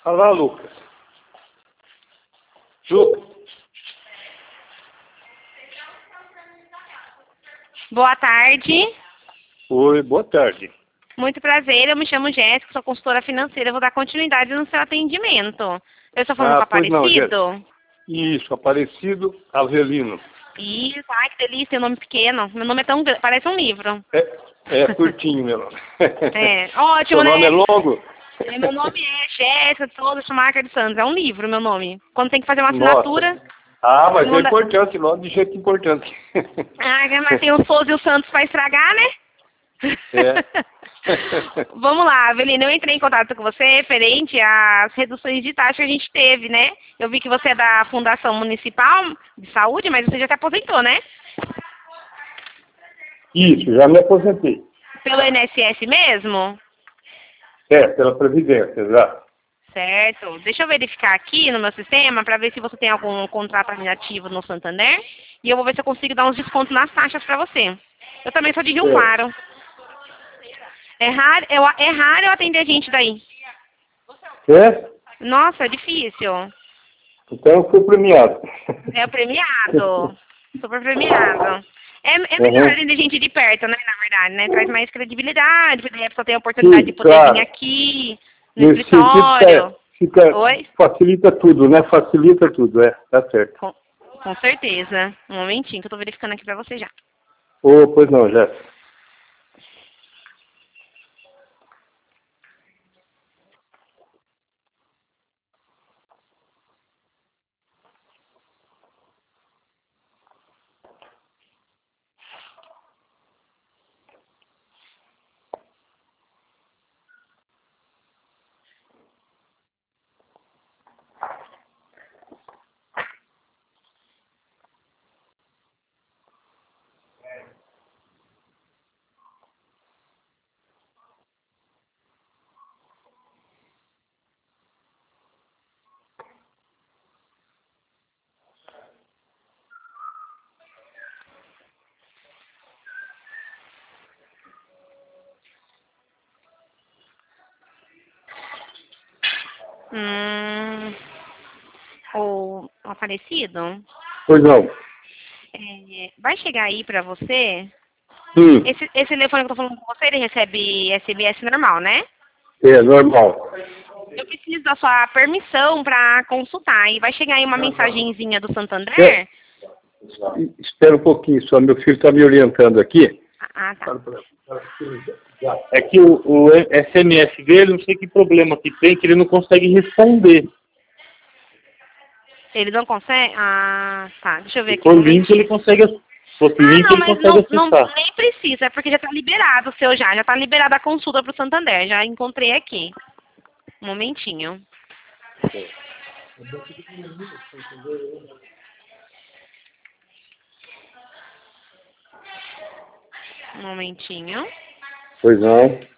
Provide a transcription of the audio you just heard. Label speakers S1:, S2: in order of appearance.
S1: Olá, Lucas. Lucas.
S2: Boa tarde.
S1: Oi, boa tarde.
S2: Muito prazer, eu me chamo Jéssica, sou consultora financeira, vou dar continuidade no seu atendimento. Eu estou falando com o
S1: Pois não,
S2: Aparecido?
S1: Isso, Aparecido Avelino.
S2: Isso, ai que delícia, tem um nome pequeno. Meu nome é tão grande, parece um livro.
S1: É curtinho, meu nome.
S2: É, ótimo,
S1: Seu nome
S2: né?
S1: é longo?
S2: Meu nome é Jéssica Souza Schumacher dos Santos, é um livro meu nome. Quando tem que fazer uma assinatura...
S1: Nossa. Ah, mas é
S2: manda...
S1: importante, nome de jeito importante.
S2: mas tem o Souza e o Santos para estragar, né?
S1: É.
S2: Vamos lá, Avelina, eu entrei em contato com você referente às reduções de taxa que a gente teve, né? Eu vi que você é da Fundação Municipal de Saúde, mas você já se aposentou, né?
S1: Isso, já me aposentei.
S2: Pelo INSS mesmo?
S1: Pela Previdência, já.
S2: Certo. Deixa eu verificar aqui no meu sistema para ver se você tem algum contrato ativo no Santander. E eu vou ver se eu consigo dar uns descontos nas taxas para você. Eu também sou de Rio Claro. É raro eu atender gente daí.
S1: É?
S2: Nossa, é difícil.
S1: Então eu fui premiado.
S2: É o premiado. Super premiado. É melhor
S1: Uhum.
S2: atender gente de perto, né, na verdade, né? Traz mais credibilidade, porque daí a pessoa tem a oportunidade de
S1: Sim,
S2: poder vir
S1: claro.
S2: aqui, no
S1: Nesse sentido,
S2: escritório. Oi?
S1: facilita tudo, né? Facilita tudo, tá certo.
S2: Com certeza. Um momentinho que eu tô verificando aqui pra você já.
S1: Pois não, Jéssica.
S2: O Aparecido,
S1: Pois não.
S2: vai chegar aí pra você.
S1: Sim,
S2: Esse telefone que eu tô falando com você, ele recebe SMS normal, né?
S1: é normal.
S2: Eu preciso da sua permissão pra consultar. E vai chegar aí uma mensagenzinha do
S1: É,
S2: Santander.
S1: espera um pouquinho só, meu filho está me orientando aqui.
S2: Ah, tá.
S1: É que o SMS dele, não sei que problema que tem, que ele não consegue responder.
S2: Ele não consegue? Ah, tá. Deixa eu ver
S1: Se
S2: aqui um
S1: for link, ele
S2: momentinho.
S1: consegue, se fosse
S2: Ah,
S1: link,
S2: não,
S1: ele
S2: mas
S1: consegue
S2: não
S1: acessar.
S2: nem precisa, é porque já tá liberado o seu já. Já tá liberada a consulta pro Santander. Já encontrei aqui. Um momentinho. Um momentinho.
S1: Pois não.